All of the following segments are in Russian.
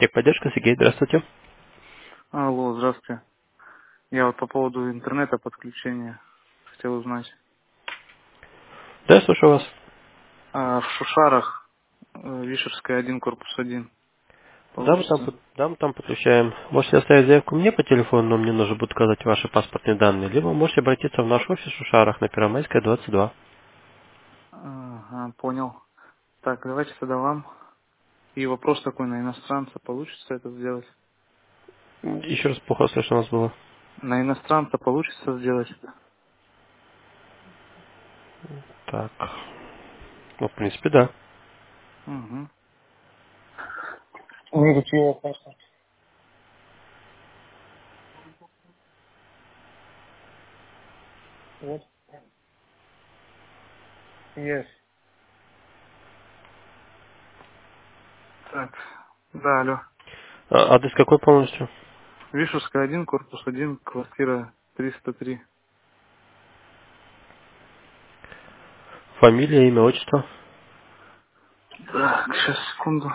Техподдержка, Сергей, здравствуйте. Алло, здравствуйте. Я вот по поводу интернета подключения хотел узнать. Да, я слушаю вас. В Шушарах, Вишерская 1, корпус 1, получится? Да, мы там подключаем. Можете оставить заявку мне по телефону, но мне нужно будет указать ваши паспортные данные, либо можете обратиться в наш офис в Шушарах на Первомайская, 22. Ага, понял. Так, давайте тогда вам. И вопрос такой, на иностранца получится это сделать? Еще раз плохо слышно вас было. На иностранца получится сделать это? Так, ну, в принципе, да. Угу. Need your passport. What? Yes. Так, да, алло. Адрес какой полностью? Вишерская 1, корпус 1, квартира 303. Фамилия, имя, отчество? Так, сейчас, секунду.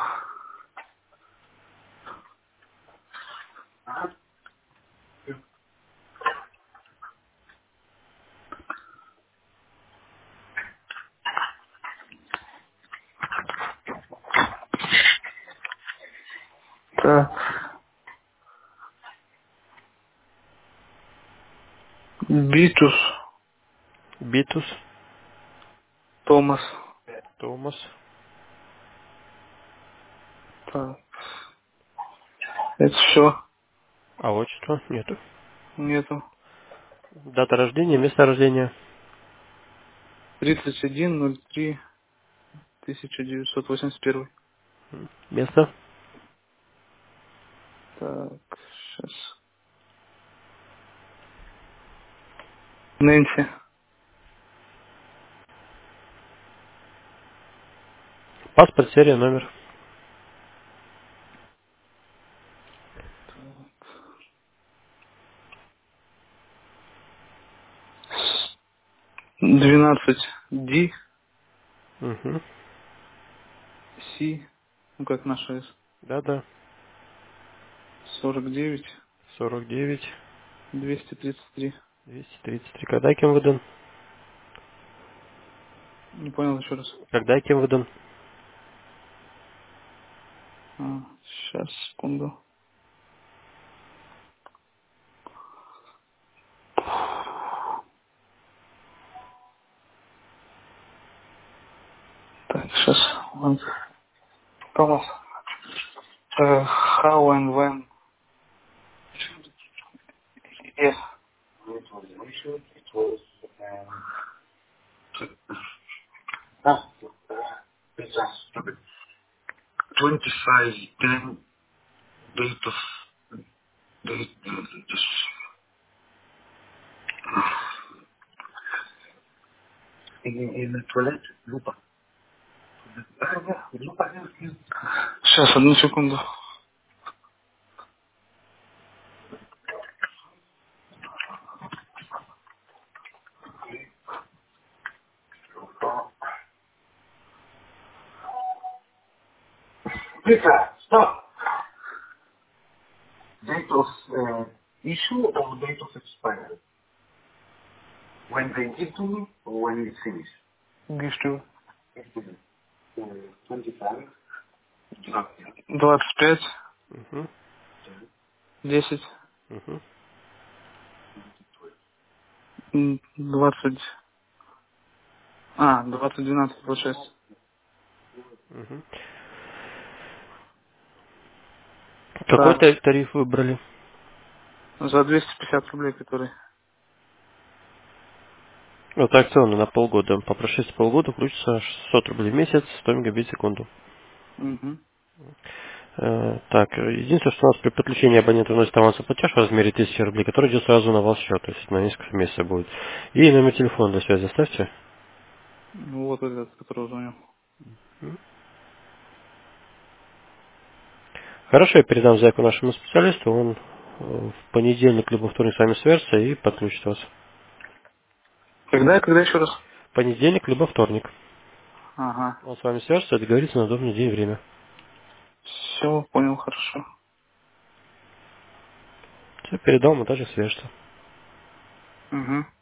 Так, Битус Битус, Томас. Томас. Так, это все. А отчество? Нету. Нету. Дата рождения, место рождения, 31.03.1981. место. Так, сейчас. Нэнси. Паспорт, серия, номер. 12D, Угу. C, ну как наша S, Да-да. 49, 49, 233. 233. Когда и кем выдан? Не понял еще раз. Когда и кем выдан? Сейчас, секунду. Так, сейчас. Томас. How and when? Yes. Ah, 25, then date of date. In the toilet, Lupa. Сейчас, одну секунду. Peter, stop. Date of issue or date of expiry? When they give to me or when it finished? Give to. 25. 25, Угу. 10, Угу. 20, 20, 12, 26. Угу. Какой Так, тариф выбрали? за 250 рублей, который. Вот акционно на полгода. По прошествии полгода включится 600 рублей в месяц, 100 мегабит в секунду. Угу. Так, единственное, что у нас при подключении абонента вносит авансовый платеж в размере 1000 рублей, который идет сразу на ваш счет, то есть на несколько месяцев будет. И номер телефона для связи оставьте. Вот этот, который звонил. Хорошо, я передам заявку нашему специалисту, он в понедельник либо вторник с вами свяжется и подключит вас. Когда еще раз? Понедельник либо вторник. Ага. Он с вами свяжется и договорится на удобный день и время. Все, понял, хорошо. Все, передал, монтажик свяжется. Угу.